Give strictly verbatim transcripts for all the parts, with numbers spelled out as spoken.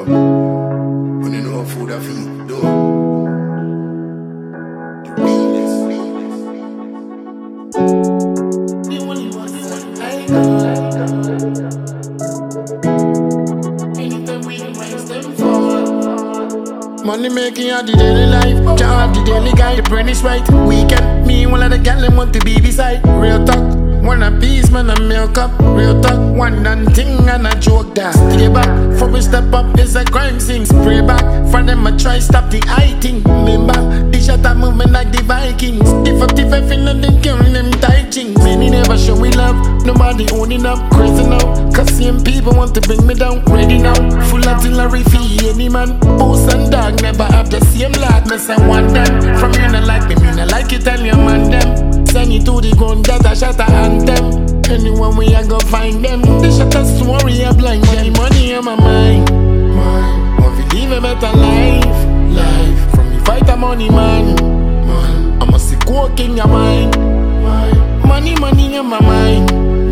Yo, when you know food I feed, do the realest. The only one I got. Anytime we rise them fall. Money making out the daily life, job the daily guy, the brain is right. Weekend, me one of the gal them want to be beside. Real talk. One a piece, man, a milk up. Real talk, one and thing and a joke that. Stay back, for we step up is a crime scene. Spray back, for them I try stop the eye thing. Remember, the shot a movement like the Vikings. If up the five in them killing them tight chings. Many never show we love, nobody owning up. Crazy now, cause same people want to bring me down. Ready now, full artillery for any man. Boss and dog never have the same lot. Mess I want them, from you not like me, me not like it, tell your man them. Send you to the gun, that a shot a anthem. Anyone we a go find them. The shot a story a blind them. Money in my mind, man. Want to live a better life, life. From me fight a money man, man. I must see coke in your mind, man. Money, money in my mind,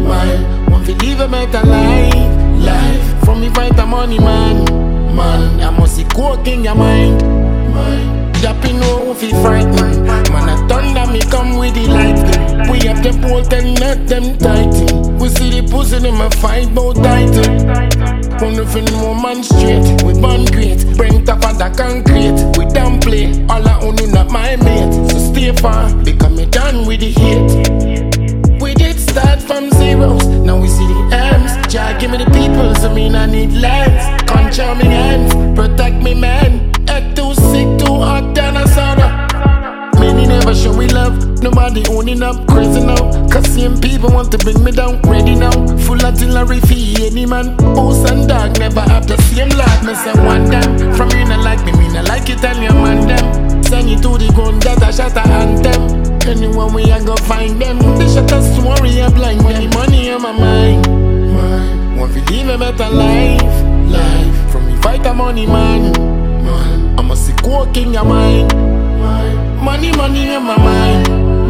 man. Want to live a better life, life. From me fight a money man, man. I must see coke in your mind, man. Yapping no fi frightened. Man a thunder me come with the lights them. We have them bolt and not them tighten. We see the pussy them a fight bout title. Wanna feel no man straight. We born great, bring top of the concrete. We don't play, all I own you not my mate. So stay far, because me done with the hate. We did start from zeros, now we see the M's. Jah give me the people, so me not need lands. Control me hands, protect me man. Head too sick, too hot than a sauna. Many never show we love, nobody owning up. Crazy now, cause same people want to bring me down. Ready now, full artillery for any man. Boss and dog never have the same lot. Me say one them, from you not like me, me not like it, tell your man them. Send you to the gun, that a shot a anthem. Anyone we a go find them. The shot a story a blind them. Money in my mind, man. Want to live a better life, life. From me fight a money man, man. I must see coke in your mind, man. Money, money in my mind,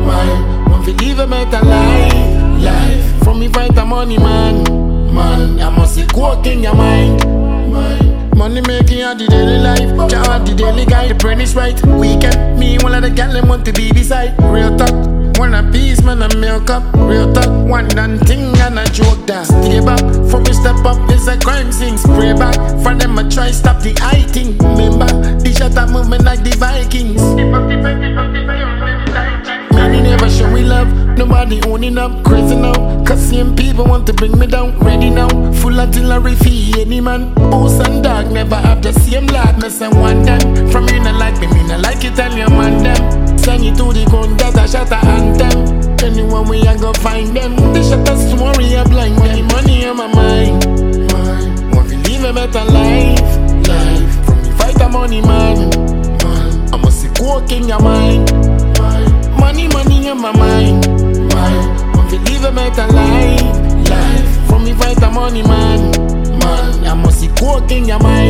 man. Want to live a better life, life. From me fight a money man, man. I must see coke in your mind, man. Money making out the daily life, job the daily guy, the brain is right. Weekend, me one of the gal them want to be beside. Real talk, one a piece, man, a milk up. Real talk, one and thing and a joke that. Stay back, for me step up is a crime scene. Spray back, for them I try stop the eye thing. Remember, the shot a movement like the Vikings. Many never show we love, nobody owning up. Crazy now, cause same people want to bring me down. Ready now, full artillery for any man. Boss and dog never have the same lot. Me say one them, from you not like me, me not like it, tell your man them. Send you to the gun, that a shot a anthem. Anyone we a go find them. The shot a story a blind them. Money in my mind, man. Want to live a better life, life. From me fight a money man, man. I must see coke in your mind, man. Money, money in my mind, man. Want to live a better life, life. From me fight a money man, man. I must see coke in your mind.